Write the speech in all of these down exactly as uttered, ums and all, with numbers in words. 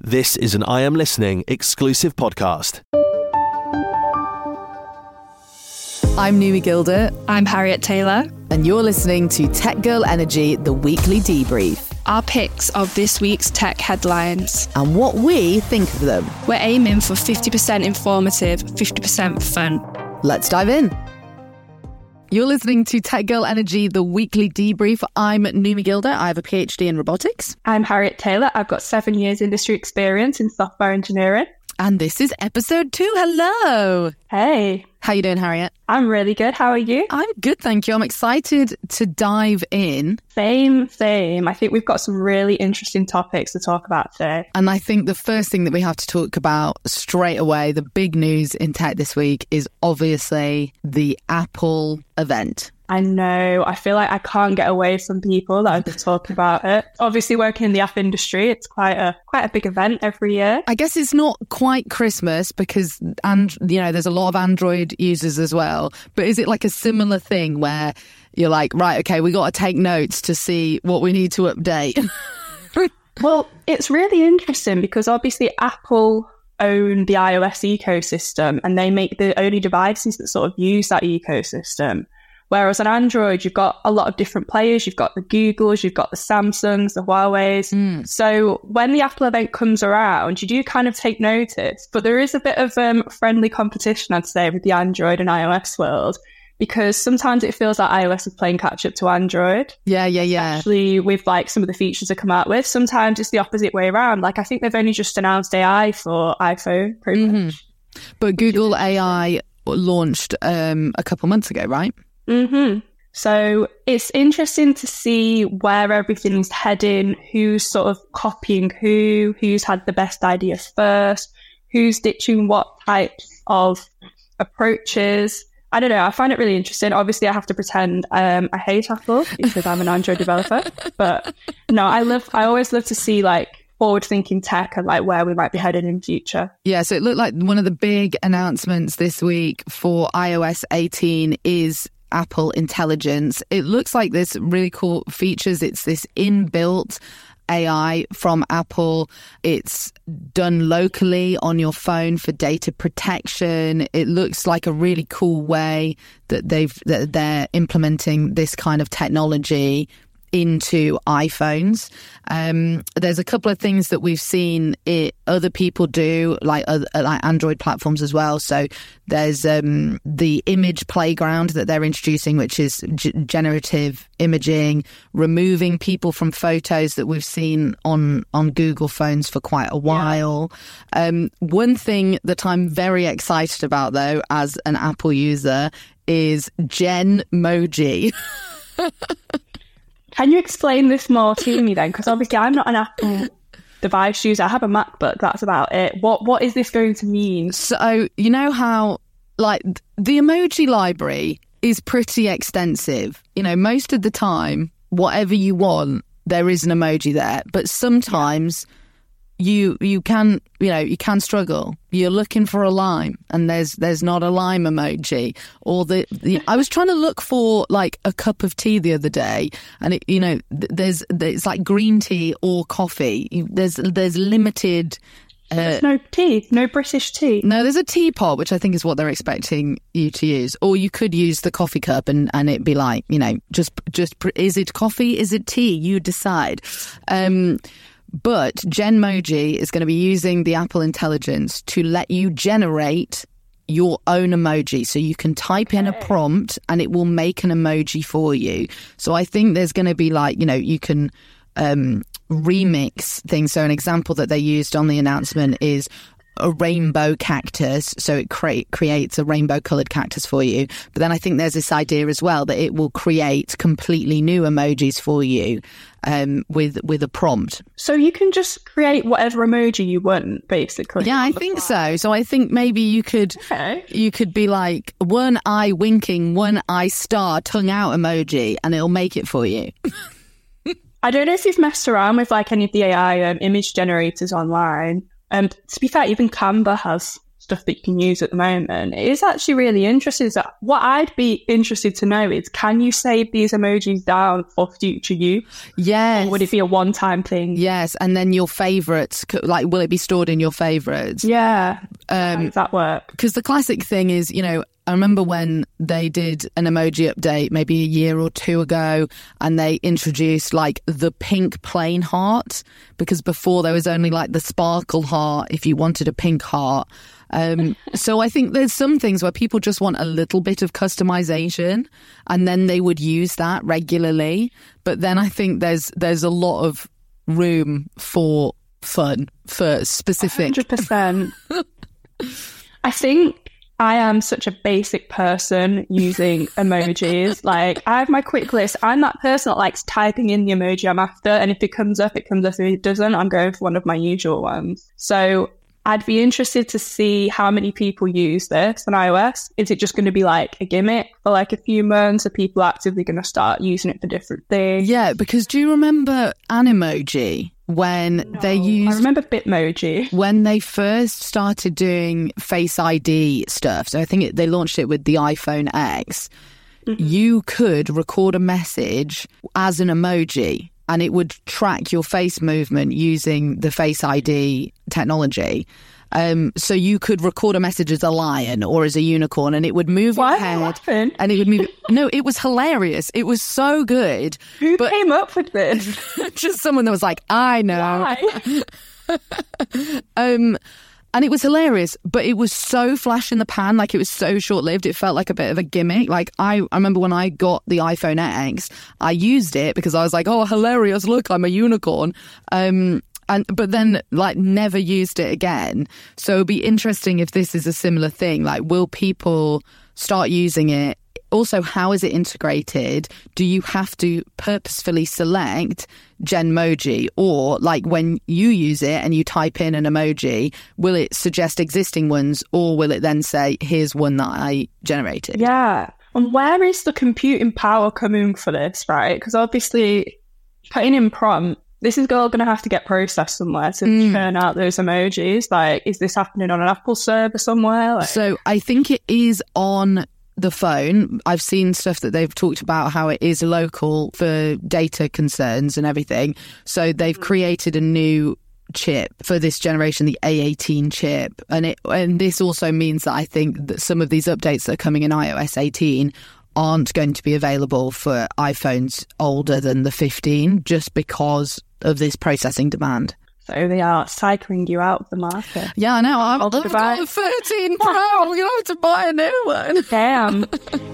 This is an I Am Listening exclusive podcast. I'm Numi Gilder. I'm Harriet Taylor. And you're listening to Tech Girl Energy, the weekly debrief. Our picks of this week's tech headlines. And what we think of them. We're aiming for fifty percent informative, fifty percent fun. Let's dive in. You're listening to Tech Girl Energy, the weekly debrief. I'm Numi Gilder. I have a PhD in robotics. I'm Harriet Taylor. I've got seven years industry experience in software engineering. And this is episode two. Hello. Hey. How you doing, Harriet? I'm really good. How are you? I'm good, thank you. I'm excited to dive in. Same, same. I think we've got some really interesting topics to talk about today. And I think the first thing that we have to talk about straight away, the big news in tech this week, is obviously the Apple event. I know. I feel like I can't get away from people that have been talking about it. Obviously, working in the app industry, it's quite a quite a big event every year. I guess it's not quite Christmas because, and you know, there's a lot of Android users as well. But is it like a similar thing where you're like, right, okay, we got to take notes to see what we need to update? Well, it's really interesting because obviously Apple own the iOS ecosystem and they make the only devices that sort of use that ecosystem. Whereas on Android, you've got a lot of different players. You've got the Googles, you've got the Samsungs, the Huaweis. Mm. So when the Apple event comes around, you do kind of take notice. But there is a bit of um, friendly competition, I'd say, with the Android and iOS world. Because sometimes it feels like iOS is playing catch up to Android. Yeah, yeah, yeah. Especially with like some of the features they come out with. Sometimes it's the opposite way around. Like I think they've only just announced A I for iPhone, pretty mm-hmm. much. But Google A I launched um, a couple months ago, right? Mm-hmm. So it's interesting to see where everything's heading, who's sort of copying who, who's had the best idea first, who's ditching what types of approaches. I don't know. I find it really interesting. Obviously, I have to pretend um, I hate Apple because I'm an Android developer. But no, I love. I always love to see like forward-thinking tech and like where we might be headed in future. Yeah, so it looked like one of the big announcements this week for iOS eighteen is Apple Intelligence. It looks like there's really cool features. It's this inbuilt A I from Apple. It's done locally on your phone for data protection. It looks like a really cool way that they've that they're implementing this kind of technology into iPhones. Um, there's a couple of things that we've seen it, other people do, like uh, like Android platforms as well. So there's um, the image playground that they're introducing, which is g- generative imaging, removing people from photos that we've seen on, on Google phones for quite a while. Yeah. Um, one thing that I'm very excited about, though, as an Apple user, is Genmoji. Can you explain this more to me then? Because obviously I'm not an Apple device user. I have a MacBook. That's about it. What What is this going to mean? So, you know how, like, the emoji library is pretty extensive. You know, most of the time, whatever you want, there is an emoji there. But sometimes you you can, you know, you can struggle. You're looking for a lime and there's there's not a lime emoji. Or the, the I was trying to look for like a cup of tea the other day, and it, you know, there's there's like green tea or coffee. There's there's limited. Uh, there's no tea, no British tea. No, there's a teapot, which I think is what they're expecting you to use. Or you could use the coffee cup and, and it'd be like, you know, just just is it coffee? Is it tea? You decide. Um, But Genmoji is going to be using the Apple Intelligence to let you generate your own emoji. So you can type in a prompt and it will make an emoji for you. So I think there's going to be like, you know, you can um, remix things. So an example that they used on the announcement is a rainbow cactus. So it cre- creates a rainbow coloured cactus for you. But then I think there's this idea as well that it will create completely new emojis for you um, with with a prompt. So you can just create whatever emoji you want, basically. Yeah, I think so. So I think maybe you could okay. you could be like one eye winking, one eye star, tongue out emoji, and it'll make it for you. I don't know if you've messed around with like any of the A I um, image generators online. And um, to be fair, even Canva has stuff that you can use at the moment. It is actually really interesting. So what I'd be interested to know is, can you save these emojis down for future use? Yes. Or would it be a one-time thing? Yes. And then your favourites, like, will it be stored in your favourites? Yeah. Um, How does that work? Because the classic thing is, you know, I remember when they did an emoji update maybe a year or two ago, and they introduced like the pink plain heart, because before there was only like the sparkle heart if you wanted a pink heart. Um, so I think there's some things where people just want a little bit of customization, and then they would use that regularly. But then I think there's there's a lot of room for fun, for specific. one hundred percent. I think I am such a basic person using emojis. Like, I have my quick list. I'm that person that likes typing in the emoji I'm after, and if it comes up, it comes up. If it doesn't, I'm going for one of my usual ones. So I'd be interested to see how many people use this on iOS. Is it just going to be like a gimmick for like a few months? Are people actively going to start using it for different things? Yeah, because do you remember Animoji? When No, they used, I remember Bitmoji. When they first started doing Face I D stuff, so I think it, they launched it with the iPhone X, mm-hmm. you could record a message as an emoji, and it would track your face movement using the Face I D technology. Um, so you could record a message as a lion or as a unicorn, and it would move Why your head. laughing? And it would move. No, it was hilarious. It was so good. Who but came up with this? Just someone that was like, I know. Why? um, and it was hilarious, but it was so flash in the pan. Like, it was so short lived. It felt like a bit of a gimmick. Like, I, I remember when I got the iPhone X, I used it because I was like, oh, hilarious. Look, I'm a unicorn. Um, And but then, like, never used it again. So it'd be interesting if this is a similar thing. Like, will people start using it? Also, how is it integrated? Do you have to purposefully select Genmoji? Or, like, when you use it and you type in an emoji, will it suggest existing ones? Or will it then say, here's one that I generated? Yeah. And where is the computing power coming for this, right? Because obviously, putting in prompt, this is all going to have to get processed somewhere to mm. churn out those emojis. Like, is this happening on an Apple server somewhere? Like... So I think it is on the phone. I've seen stuff that they've talked about how it is local for data concerns and everything. So they've created a new chip for this generation, the A eighteen chip. And it and this also means that I think that some of these updates that are coming in iOS eighteen aren't going to be available for iPhones older than the fifteen, just because of this processing demand. So they are cycling you out of the market. Yeah, I know. I've, I've got a thirteen Pro. I'm going to have to buy a new one. Damn.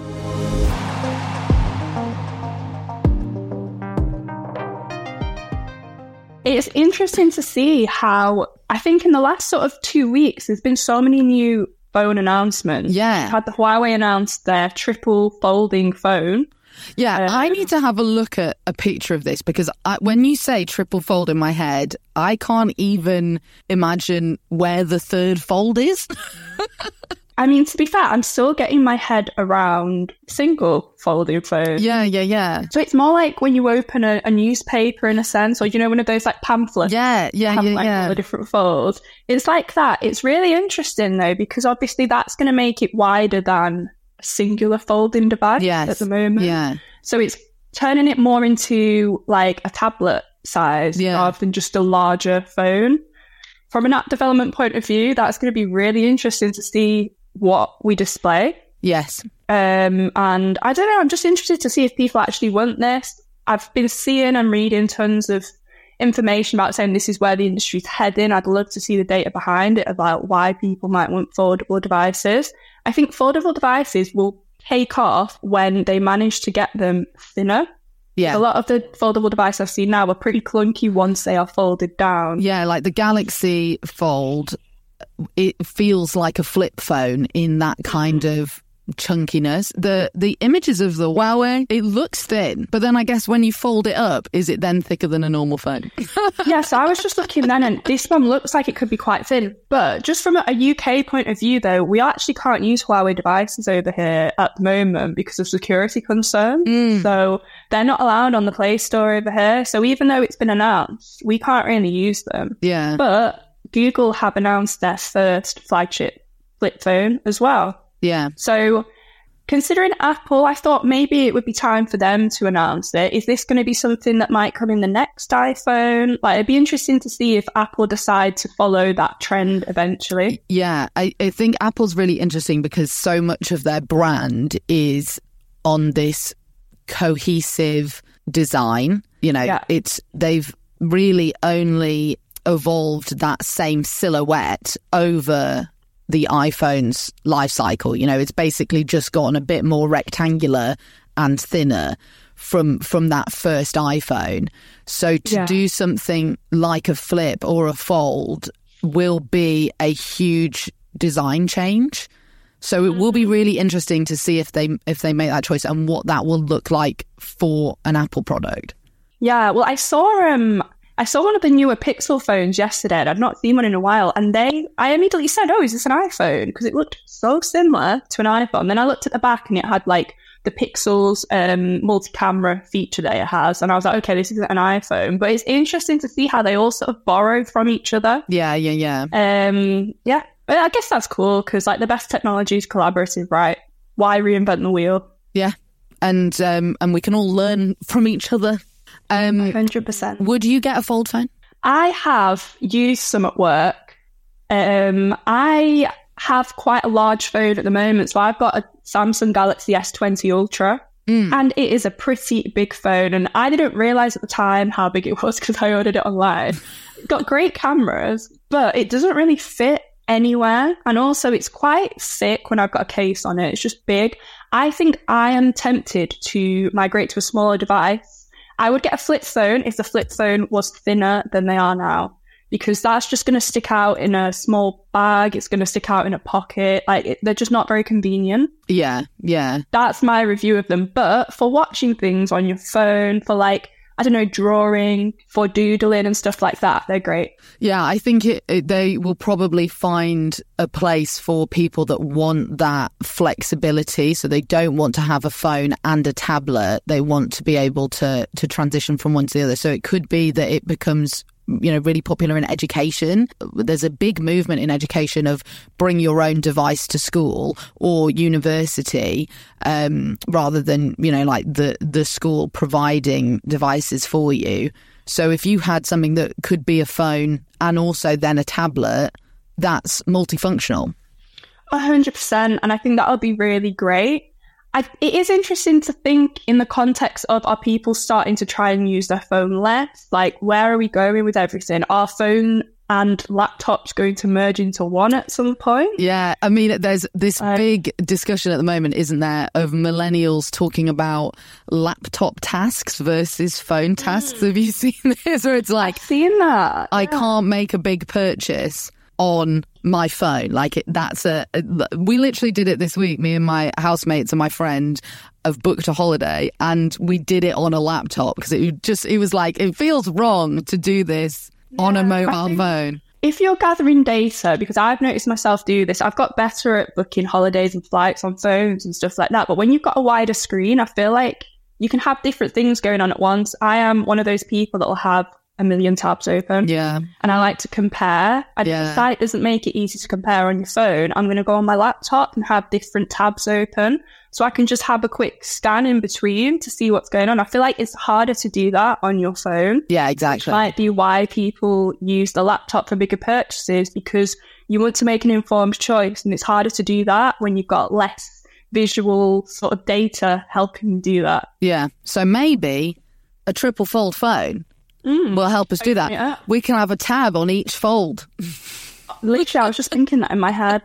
It's interesting to see how, I think in the last sort of two weeks, there's been so many new phone announcements. Yeah. We've had the Huawei announce their triple folding phone. Yeah, um, I need to have a look at a picture of this, because I, when you say triple fold in my head, I can't even imagine where the third fold is. I mean, to be fair, I'm still getting my head around single folding phones. Yeah, yeah, yeah. So it's more like when you open a, a newspaper, in a sense, or, you know, one of those like pamphlets. Yeah, yeah, have, yeah, like, yeah. all the different folds. It's like that. It's really interesting, though, because obviously that's going to make it wider than a singular folding device yes. at the moment. Yeah. So it's turning it more into like a tablet size yeah. rather than just a larger phone. From an app development point of view, that's going to be really interesting to see what we display. Yes. Um, and I don't know, I'm just interested to see if people actually want this. I've been seeing and reading tons of information about saying this is where the industry's heading. I'd love to see the data behind it about why people might want foldable devices. I think foldable devices will take off when they manage to get them thinner. Yeah. A lot of the foldable devices I've seen now are pretty clunky once they are folded down. Yeah, like the Galaxy Fold, it feels like a flip phone in that kind of chunkiness. The the images of the Huawei, it looks thin, but then I guess when you fold it up, is it then thicker than a normal phone? Yeah, so I was just looking then, and this one looks like it could be quite thin. But just from a U K point of view, though, we actually can't use Huawei devices over here at the moment because of security concerns. Mm. So they're not allowed on the Play Store over here. So even though it's been announced, we can't really use them. Yeah. But Google have announced their first flagship flip phone as well. Yeah. So considering Apple, I thought maybe it would be time for them to announce it. Is this going to be something that might come in the next iPhone? Like, it'd be interesting to see if Apple decide to follow that trend eventually. Yeah, I, I think Apple's really interesting because so much of their brand is on this cohesive design. You know, Yeah. it's they've really only evolved that same silhouette over the iPhone's life cycle. You know, it's basically just gotten a bit more rectangular and thinner from from that first iPhone. So to Yeah. do something like a flip or a fold will be a huge design change. So it will be really interesting to see if they if they make that choice and what that will look like for an Apple product. Yeah, well, I saw um, I saw one of the newer Pixel phones yesterday, and I'd not seen one in a while. And they, I immediately said, "Oh, is this an iPhone?" Because it looked so similar to an iPhone. Then I looked at the back, and it had like the Pixel's um, multi-camera feature that it has, and I was like, "Okay, this isn't an iPhone." But it's interesting to see how they all sort of borrow from each other. Yeah, yeah, yeah. Um, yeah, but I guess that's cool because like the best technology is collaborative, right? Why reinvent the wheel? Yeah, and um, and we can all learn from each other. Um, one hundred percent. would you get a fold phone? I have used some at work. Um, I have quite a large phone at the moment, so I've got a Samsung Galaxy S twenty Ultra, Mm. and it is a pretty big phone. And I didn't realize at the time how big it was because I ordered it online. It's got great cameras, but it doesn't really fit anywhere. And also, it's quite thick when I've got a case on it. It's just big. I think I am tempted to migrate to a smaller device. I would get a flip phone if the flip phone was thinner than they are now, because that's just going to stick out in a small bag. It's going to stick out in a pocket. Like it, they're just not very convenient. Yeah, yeah. That's my review of them. But for watching things on your phone, for like, I don't know, drawing, for doodling and stuff like that, they're great. Yeah, I think it, it, they will probably find a place for people that want that flexibility. So they don't want to have a phone and a tablet. They want to be able to to transition from one to the other. So it could be that it becomes, you know, really popular in education. There's a big movement in education of bring your own device to school or university, um, rather than, you know, like the, the school providing devices for you. So if you had something that could be a phone and also then a tablet, that's multifunctional. one hundred percent. And I think that'll be really great. I, it is interesting to think in the context of, are people starting to try and use their phone less? Like, where are we going with everything? Are phone and laptops going to merge into one at some point? Yeah, I mean, there's this Uh, big discussion at the moment, isn't there, of millennials talking about laptop tasks versus phone tasks. Have you seen this? Where it's like, I've seen that. I Yeah. can't make a big purchase on my phone. Like it, that's a, we literally did it this week. Me and my housemates and my friend have booked a holiday and we did it on a laptop because it just, it was like, it feels wrong to do this on a Yeah, I mobile think- phone. If you're gathering data, because I've noticed myself do this, I've got better at booking holidays and flights on phones and stuff like that. But when you've got a wider screen, I feel like you can have different things going on at once. I am one of those people that will have a million tabs open. Yeah. And I like to compare. And Yeah. if the site doesn't make it easy to compare on your phone, I'm going to go on my laptop and have different tabs open so I can just have a quick scan in between to see what's going on. I feel like it's harder to do that on your phone. Yeah, exactly. Might be why people use the laptop for bigger purchases, because you want to make an informed choice, and it's harder to do that when you've got less visual sort of data helping you do that. Yeah. So maybe a triple fold phone Mm. will help us do that. Yeah. We can have a tab on each fold. Literally, I was just thinking that in my head.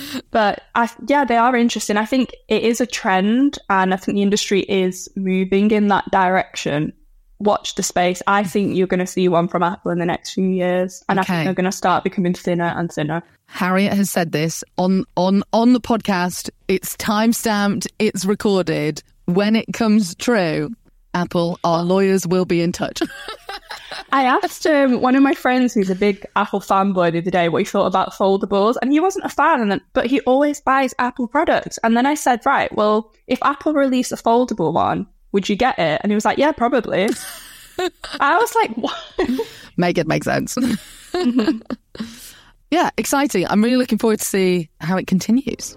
But I, yeah, they are interesting. I think it is a trend, and I think the industry is moving in that direction. Watch the space. I think you're going to see one from Apple in the next few years, and Okay. I think they're going to start becoming thinner and thinner. Harriet has said this on on on the podcast. It's time stamped. It's recorded. When it comes true, Apple, our lawyers will be in touch. I asked um, one of my friends who's a big Apple fanboy the other day what he thought about foldables, and he wasn't a fan, and then, but he always buys Apple products. And then I said, right, well, if Apple released a foldable one, would you get it? And he was like, yeah, probably. I was like, what? Make it make sense. yeah, exciting. I'm really looking forward to see how it continues.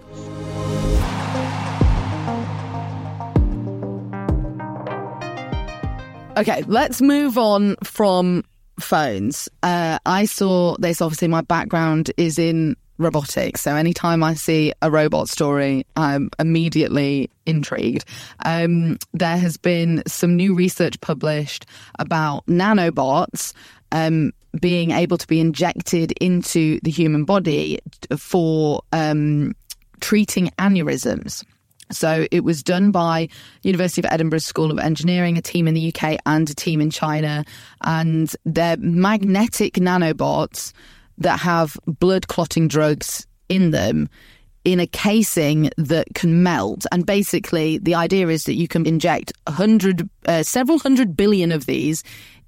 Okay, let's move on from phones. Uh, I saw this, obviously my background is in robotics, so anytime I see a robot story, I'm immediately intrigued. Um, there has been some new research published about nanobots um, being able to be injected into the human body for um, treating aneurysms. So it was done by University of Edinburgh School of Engineering, a team in the U K and a team in China. And they're magnetic nanobots that have blood clotting drugs in them in a casing that can melt. And basically the idea is that you can inject a hundred, uh, several hundred billion of these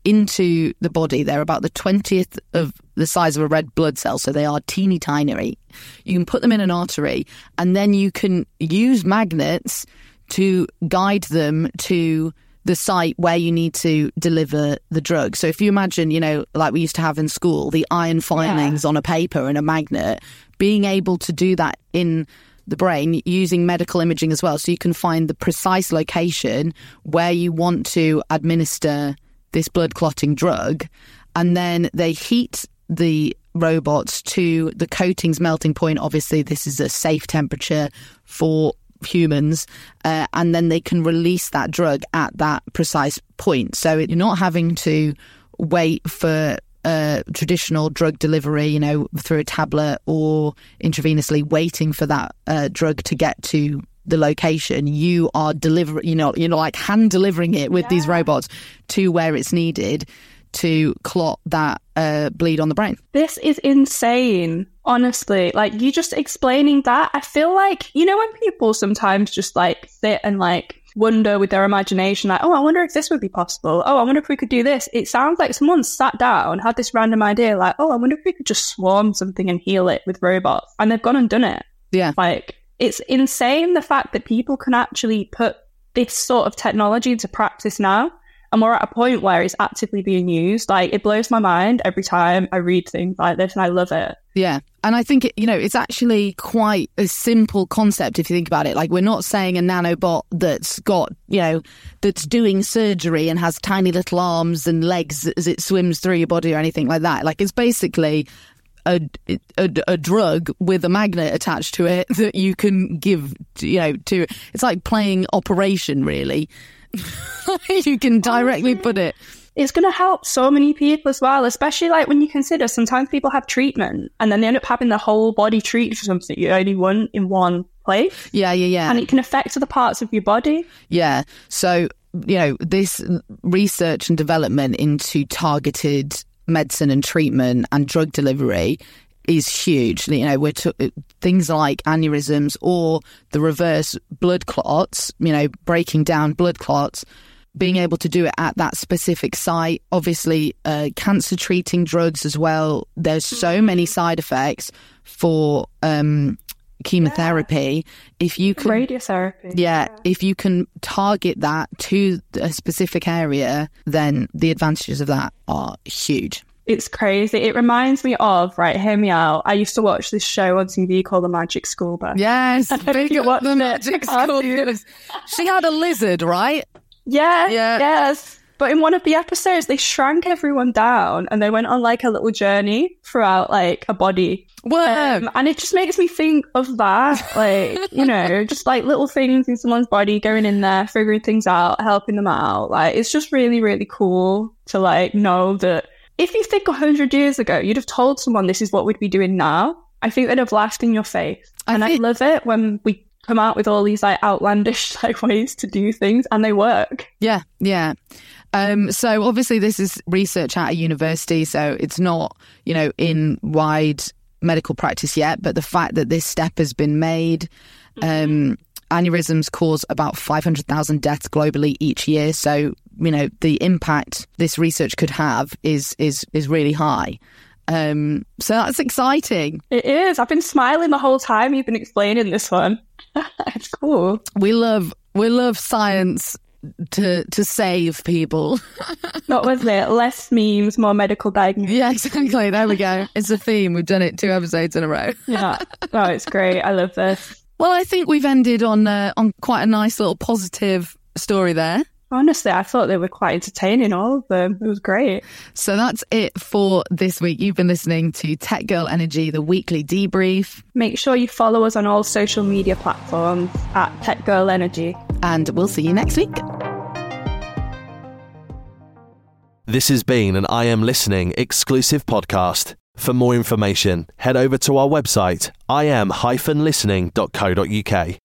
into the body. They're about the twentieth of the size of a red blood cell, so they are teeny tiny. You can put them in an artery, and then you can use magnets to guide them to the site where you need to deliver the drug. So if you imagine, you know, like we used to have in school, the iron filings yeah. on a paper and a magnet, being able to do that in the brain using medical imaging as well, so you can find the precise location where you want to administer this blood clotting drug, and then they heat the robots to the coating's melting point. Obviously, this is a safe temperature for humans, uh, and then they can release that drug at that precise point. So you're not having to wait for uh, traditional drug delivery, you know, through a tablet or intravenously, waiting for that uh, drug to get to the location. You are delivering, you know, you know, like hand delivering it with yeah. these robots to where it's needed to clot that uh, bleed on the brain. This is insane, honestly. Like, you just explaining that, I feel like, you know, when people sometimes just like sit and like wonder with their imagination, like, oh, I wonder if this would be possible. Oh, I wonder if we could do this. It sounds like someone sat down, had this random idea, like, oh, I wonder if we could just swarm something and heal it with robots. And they've gone and done it. Yeah. Like, it's insane the fact that people can actually put this sort of technology into practice now. And we're at a point where it's actively being used. Like, it blows my mind every time I read things like this, and I love it. Yeah. And I think, it, you know, it's actually quite a simple concept if you think about it. Like, we're not saying a nanobot that's got, you know, that's doing surgery and has tiny little arms and legs as it swims through your body or anything like that. Like, it's basically A, a, a drug with a magnet attached to it that you can give, you know, to, it's like playing Operation, really. You can directly put it. It's going to help so many people as well, especially like when you consider sometimes people have treatment and then they end up having the whole body treated for something you only want in one place. Yeah, yeah, yeah. And it can affect other parts of your body. Yeah. So, you know, this research and development into targeted medicine and treatment and drug delivery is huge. You know, we're t- things like aneurysms or the reverse blood clots, you know, breaking down blood clots, being able to do it at that specific site. Obviously, uh, cancer treating drugs as well. There's so many side effects for um, chemotherapy. Yeah. If you can, radiotherapy. Yeah, yeah, if you can target that to a specific area, then the advantages of that are huge. It's crazy. It reminds me of, right, hear me out. I used to watch this show on T V called The Magic School Bus. Yes, big up The Magic School Bus. She had a lizard, right? Yeah, yeah, yes. But in one of the episodes, they shrank everyone down and they went on like a little journey throughout like a body. Um, and it just makes me think of that, like, you know, just like little things in someone's body, going in there, figuring things out, helping them out. Like, it's just really, really cool to like know that if you think a hundred years ago, you'd have told someone this is what we'd be doing now. I think they'd have laughed in your face. I and think- I love it when we come out with all these like outlandish like ways to do things and they work. Yeah, yeah. Um, so obviously this is research at a university, so it's not, you know, in wide medical practice yet, but the fact that this step has been made, um, aneurysms cause about five hundred thousand deaths globally each year. So, you know, the impact this research could have is is is really high. Um, so that's exciting. It is. I've been smiling the whole time you've been explaining this one. It's cool. We love we love science to to save people. What was it? Less memes, more medical diagnosis. Yeah, exactly. There we go. It's a theme. We've done it two episodes in a row. Yeah. Oh, it's great. I love this. Well, I think we've ended on uh, on quite a nice little positive story there. Honestly, I thought they were quite entertaining, all of them. It was great. So that's it for this week. You've been listening to Tech Girl Energy, the weekly debrief. Make sure you follow us on all social media platforms at Tech Girl Energy. And we'll see you next week. This has been an I Am Listening exclusive podcast. For more information, head over to our website, i am dash listening dot co dot uk.